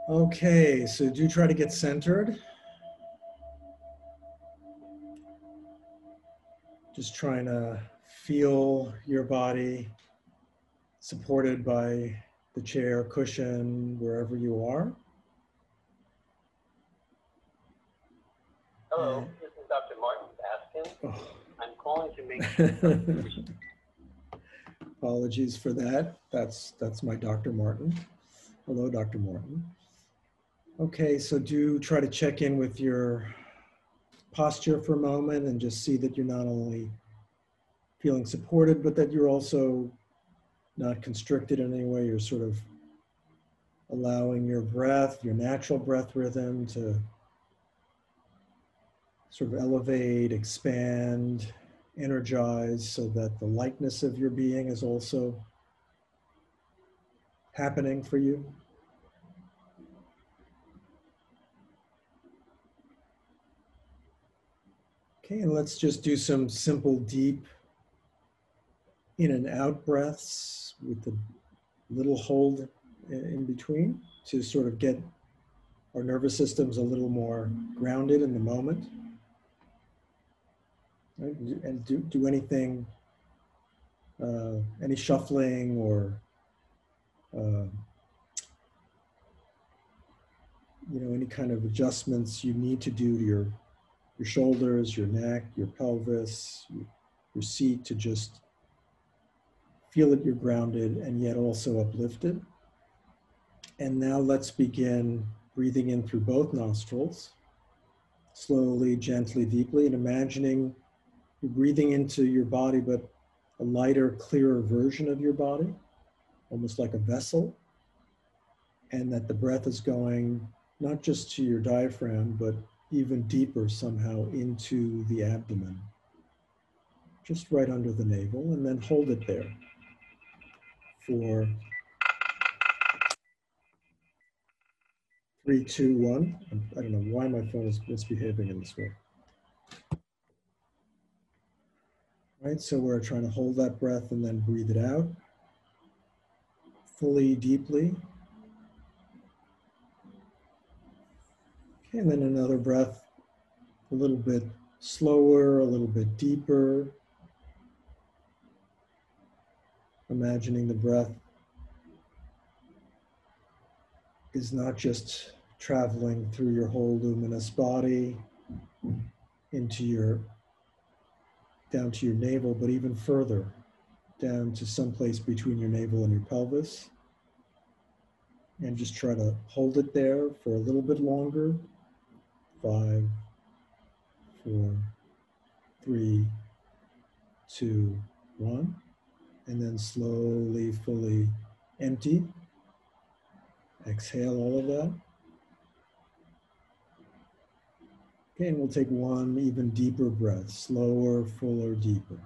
Okay, so do try to get centered. Just trying to feel your body supported by the chair, cushion, wherever you are. Hello, this is Dr. Martin Baskin. Oh. I'm calling to make sure. Apologies for that. That's my Dr. Martin. Hello, Dr. Martin. Okay, so do try to check in with your posture for a moment and just see that you're not only feeling supported, but that you're also not constricted in any way. You're sort of allowing your breath, your natural breath rhythm to sort of elevate, expand, energize so that the lightness of your being is also happening for you. Okay, and let's just do some simple, deep in and out breaths with the little hold in between to sort of get our nervous systems a little more grounded in the moment. Right? And do anything, any shuffling or any kind of adjustments you need to do to your shoulders, your neck, your pelvis, your seat, to just feel that you're grounded and yet also uplifted. And now let's begin breathing in through both nostrils, slowly, gently, deeply, and imagining you're breathing into your body, but a lighter, clearer version of your body, almost like a vessel, and that the breath is going not just to your diaphragm, but even deeper somehow into the abdomen, just right under the navel, and then hold it there for 3, 2, 1. I don't know why my phone is misbehaving in this way. Right, so we're trying to hold that breath and then breathe it out fully, deeply. Okay, and then another breath, a little bit slower, a little bit deeper. Imagining the breath is not just traveling through your whole luminous body down to your navel, but even further down to someplace between your navel and your pelvis. And just try to hold it there for a little bit longer. 5, 4, 3, 2, 1. And then slowly, fully empty. Exhale all of that. Okay, and we'll take one even deeper breath, slower, fuller, deeper.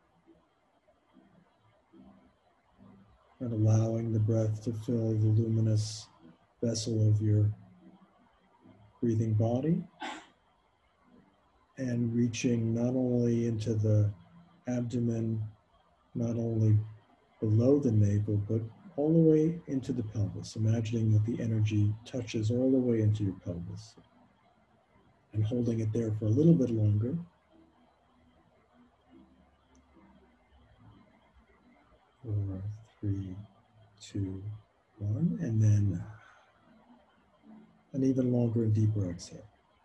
And allowing the breath to fill the luminous vessel of your breathing body. And reaching not only into the abdomen, not only below the navel, but all the way into the pelvis, imagining that the energy touches all the way into your pelvis. And holding it there for a little bit longer. 4, 3, 2, 1, and then an even longer and deeper exhale.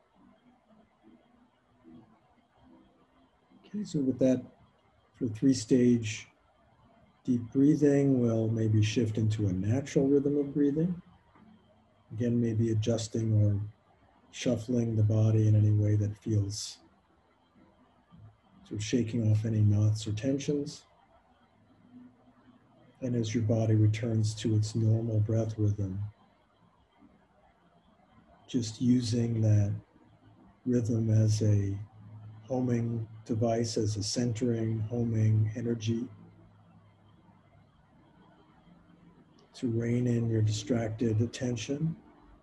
Okay, so with that, for 3-stage deep breathing, we'll maybe shift into a natural rhythm of breathing. Again, maybe adjusting or shuffling the body in any way that feels sort of shaking off any knots or tensions. And as your body returns to its normal breath rhythm, just using that rhythm as a homing device, as a centering, homing energy to rein in your distracted attention,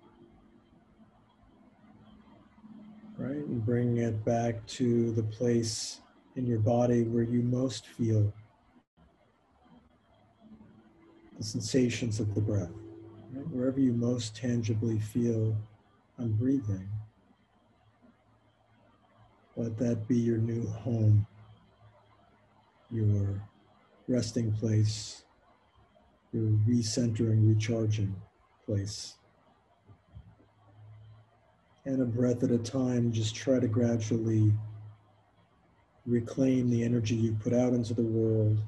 right? And bring it back to the place in your body where you most feel the sensations of the breath, right? wherever you most tangibly feel I'm breathing, let that be your new home, your resting place, your recentering, recharging place. And a breath at a time, just try to gradually reclaim the energy you put out into the world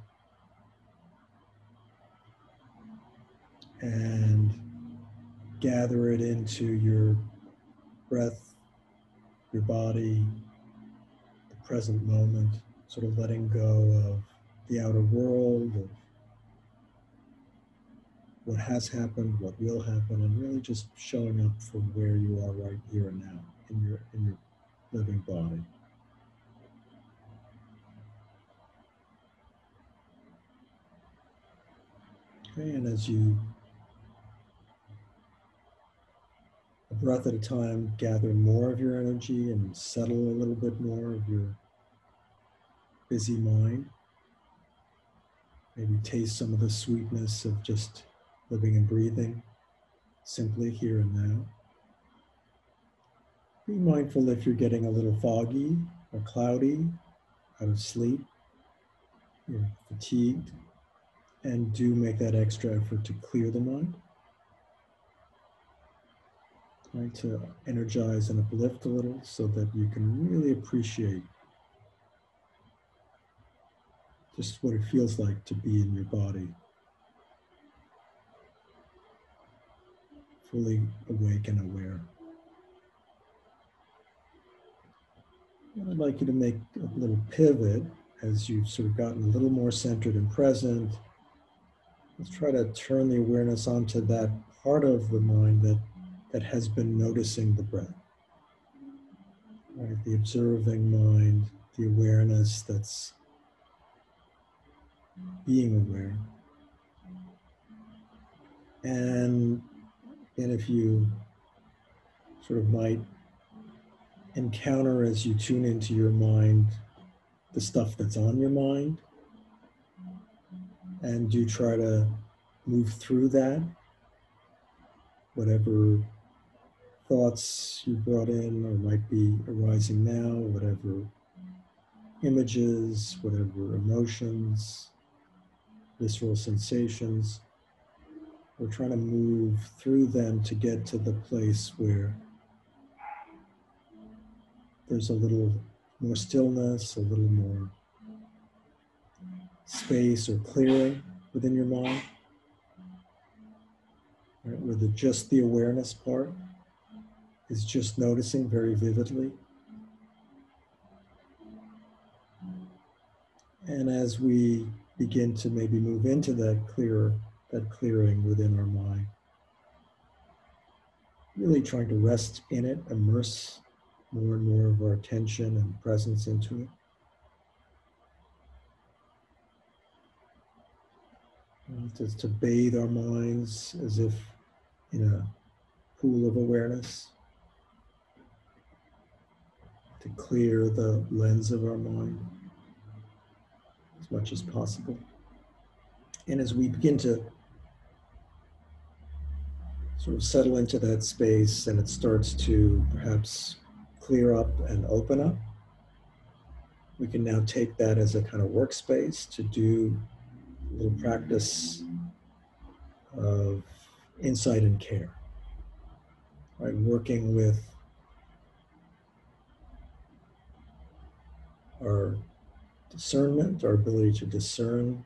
and gather it into your breath, your body, the present moment, sort of letting go of the outer world, of what has happened, what will happen, and really just showing up for where you are right here and now in your living body. Okay, and as you, a breath at a time, gather more of your energy and settle a little bit more of your busy mind. Maybe taste some of the sweetness of just living and breathing simply here and now. Be mindful if you're getting a little foggy or cloudy, out of sleep, you're fatigued, and do make that extra effort to clear the mind, right? To energize and uplift a little so that you can really appreciate just what it feels like to be in your body, fully awake and aware. And I'd like you to make a little pivot as you've sort of gotten a little more centered and present. Let's try to turn the awareness onto that part of the mind that has been noticing the breath. Right? The observing mind, the awareness that's being aware. And if you sort of might encounter as you tune into your mind the stuff that's on your mind, and do try to move through that, whatever thoughts you brought in or might be arising now, whatever images, whatever emotions, visceral sensations. We're trying to move through them to get to the place where there's a little more stillness, a little more space or clearing within your mind, right? Where just the awareness part is just noticing very vividly. And as we begin to maybe move into that clearing within our mind, really trying to rest in it, immerse more and more of our attention and presence into it. Just to bathe our minds as if in a pool of awareness, to clear the lens of our mind as much as possible. And as we begin to sort of settle into that space and it starts to perhaps clear up and open up, we can now take that as a kind of workspace to do a little practice of insight and care, right? Working with our discernment, our ability to discern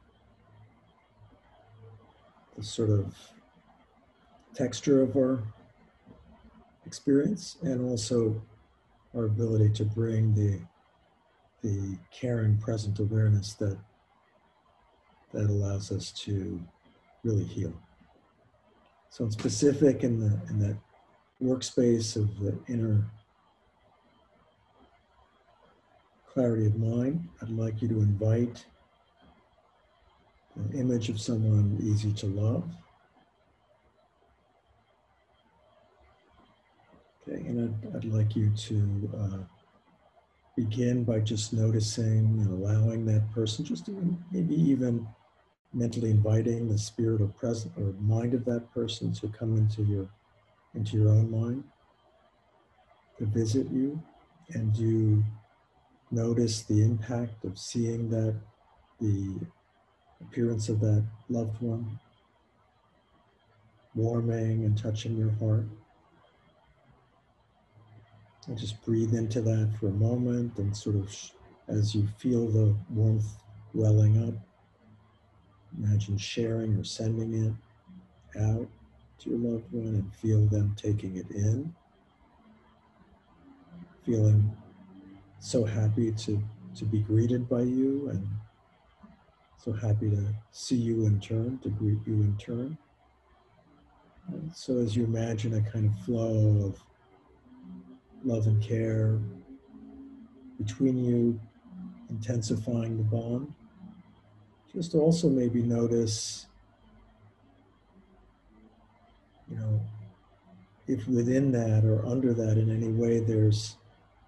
the sort of texture of our experience, and also our ability to bring the caring present awareness that allows us to really heal. So it's specific in that workspace of the inner clarity of mind. I'd like you to invite an image of someone easy to love. Okay, and I'd like you to begin by just noticing and allowing that person just to maybe even mentally inviting the spirit or present or mind of that person to come into your own mind, to visit you, and you notice the impact of seeing that, the appearance of that loved one warming and touching your heart. And just breathe into that for a moment, and sort of as you feel the warmth welling up, imagine sharing or sending it out to your loved one and feel them taking it in, feeling so happy to be greeted by you, and so happy to see you in turn, to greet you in turn. And so as you imagine a kind of flow of love and care between you, intensifying the bond, just also maybe notice, if within that or under that in any way there's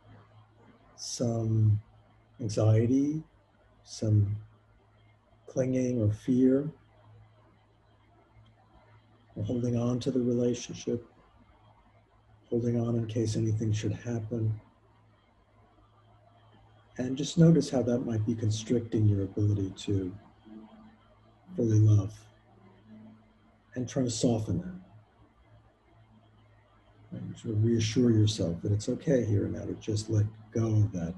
some anxiety, some clinging or fear, or holding on to the relationship, holding on in case anything should happen. And just notice how that might be constricting your ability to fully love, and try to soften that. And sort of reassure yourself that it's okay here and now to just let go of that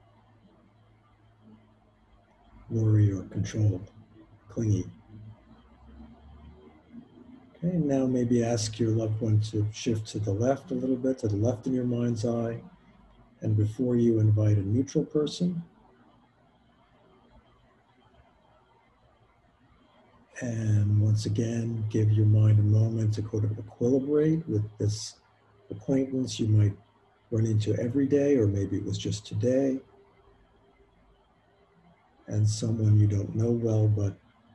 worry or control, clingy. Okay, now maybe ask your loved one to shift to the left a little bit, to the left in your mind's eye. And before you, invite a neutral person. And once again, give your mind a moment to kind of equilibrate with this acquaintance you might run into every day, or maybe it was just today, and someone you don't know well but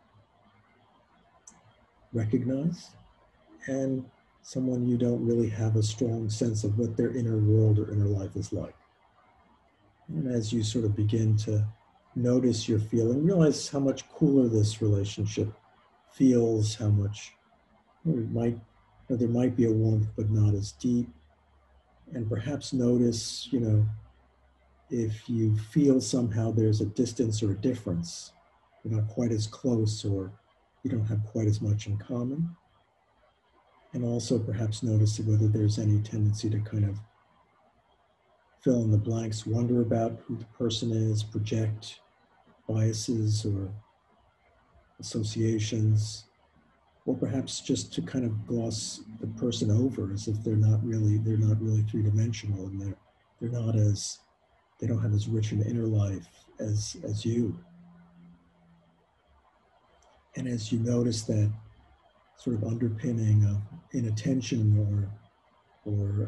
recognize, and someone you don't really have a strong sense of what their inner world or inner life is like. And as you sort of begin to notice your feeling, realize how much cooler this relationship feels, how much there might be a warmth but not as deep. And perhaps notice, if you feel somehow there's a distance or a difference, you're not quite as close, or you don't have quite as much in common. And also perhaps notice whether there's any tendency to kind of fill in the blanks, wonder about who the person is, project biases or associations, or perhaps just to kind of gloss the person over as if they're not really three-dimensional, and they don't have as rich an inner life as you. And as you notice that sort of underpinning of inattention or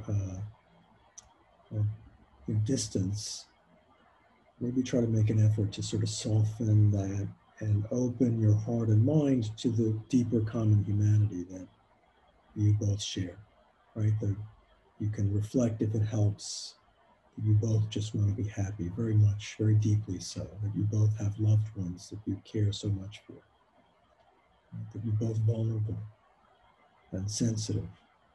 distance, maybe try to make an effort to sort of soften that and open your heart and mind to the deeper common humanity that you both share, right? That you can reflect, if it helps, that you both just want to be happy, very much, very deeply so, that you both have loved ones that you care so much for, right? That you're both vulnerable and sensitive.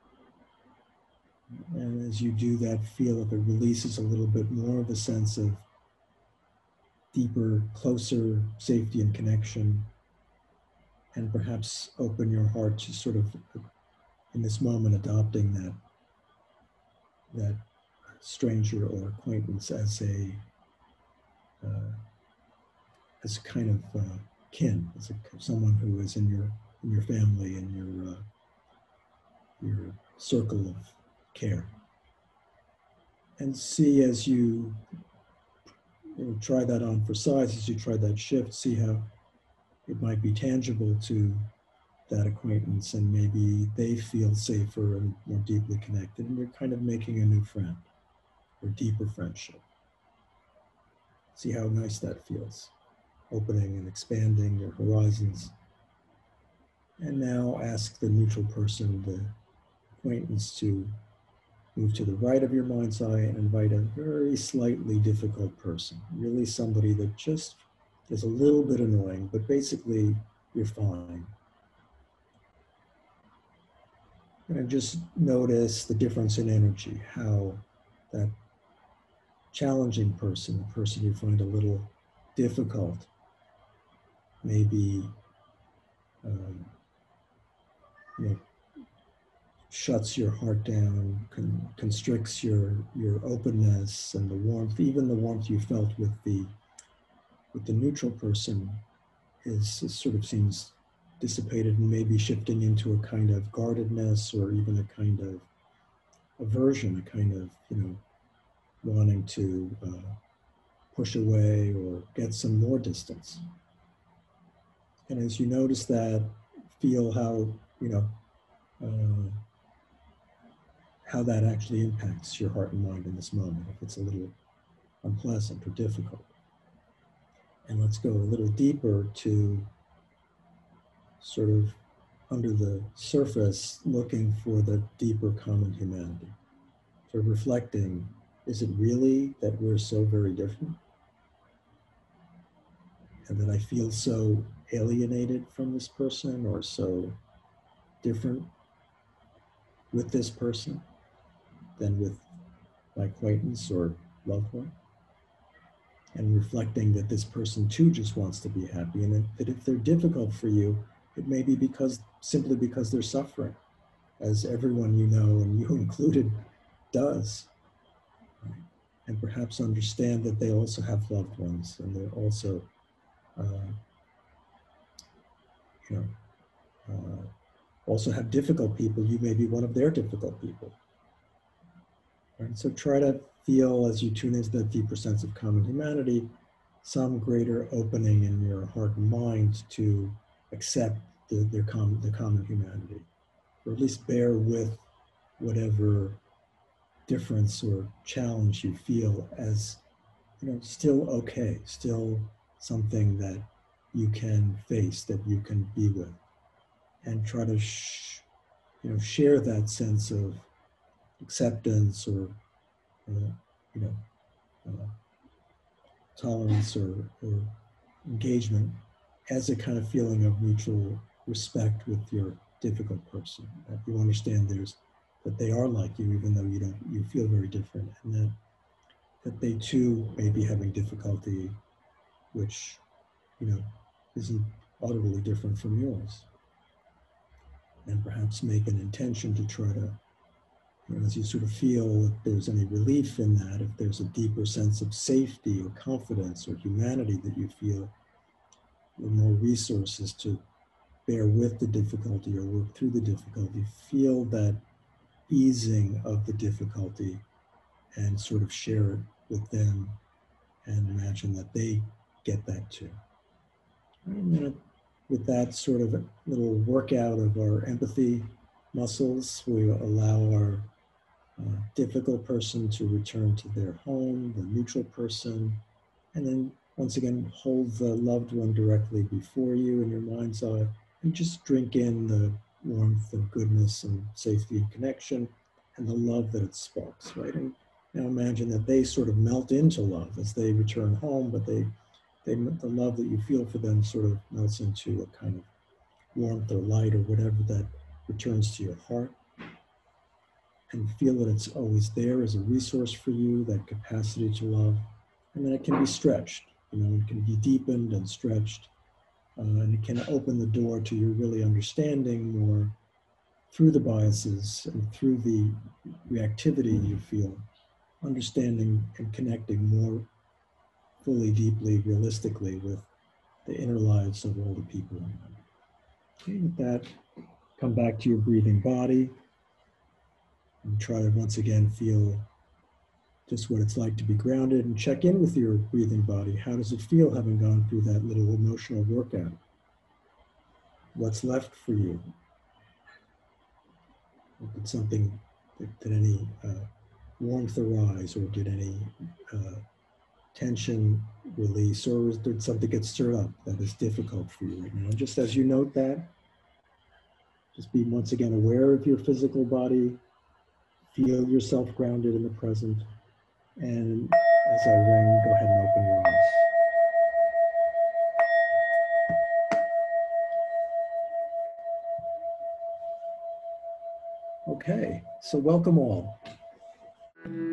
And as you do that, feel if it releases a little bit more of a sense of deeper, closer safety and connection, and perhaps open your heart to sort of, in this moment, adopting that stranger or acquaintance as a kind of kin, as someone who is in your family and your circle of care. And see, as you try that on for size, as you try that shift, see how it might be tangible to that acquaintance, and maybe they feel safer and more deeply connected, and you're kind of making a new friend or deeper friendship. See how nice that feels, opening and expanding your horizons. And now ask the neutral person, the acquaintance, to move to the right of your mind's eye and invite a very slightly difficult person, really somebody that just is a little bit annoying, but basically you're fine. And just notice the difference in energy, how that challenging person, the person you find a little difficult, maybe you know, shuts your heart down, constricts your openness and the warmth, even the warmth you felt with the neutral person is sort of seems dissipated and maybe shifting into a kind of guardedness or even a kind of aversion, a kind of, wanting to push away or get some more distance. And as you notice that, feel how, how that actually impacts your heart and mind in this moment, if it's a little unpleasant or difficult. And let's go a little deeper to sort of under the surface, looking for the deeper common humanity. Sort of reflecting, is it really that we're so very different? And that I feel so alienated from this person or so different with this person than with my acquaintance or loved one? And reflecting that this person too just wants to be happy, and that if they're difficult for you, it may be simply because they're suffering, as everyone you know, and you included, does. And perhaps understand that they also have loved ones, and they're also, also have difficult people. You may be one of their difficult people. Right? So try to feel, as you tune into that deeper sense of common humanity, some greater opening in your heart and mind to accept the common humanity, or at least bear with whatever difference or challenge you feel as, still okay, still something that you can face, that you can be with, and try to share that sense of acceptance or tolerance or engagement as a kind of feeling of mutual respect with your difficult person. That you understand that they are like you, even though you feel very different, and that they too may be having difficulty, which isn't utterly different from yours. And perhaps make an intention to try to, as you sort of feel if there's any relief in that, if there's a deeper sense of safety or confidence or humanity that you feel, with more resources to bear with the difficulty or work through the difficulty, feel that easing of the difficulty and sort of share it with them and imagine that they get that too. And with that sort of a little workout of our empathy muscles, we allow our difficult person to return to their home, the neutral person, and then once again, hold the loved one directly before you in your mind's eye, and just drink in the warmth and goodness and safety and connection and the love that it sparks, right? And now imagine that they sort of melt into love as they return home, but the love that you feel for them sort of melts into a kind of warmth or light or whatever that returns to your heart. And feel that it's always there as a resource for you, that capacity to love, and then it can be stretched. It can be deepened and stretched, and it can open the door to your really understanding more through the biases and through the reactivity you feel, understanding and connecting more fully, deeply, realistically with the inner lives of all the people. Okay, with that, come back to your breathing body and try to once again feel just what it's like to be grounded, and check in with your breathing body. How does it feel having gone through that little emotional workout? What's left for you? Did something, did any warmth arise, or did any tension release, or did something get stirred up that is difficult for you right now? And just as you note that, just be once again aware of your physical body, feel yourself grounded in the present, and as I ring, go ahead and open your eyes. Okay, so welcome all.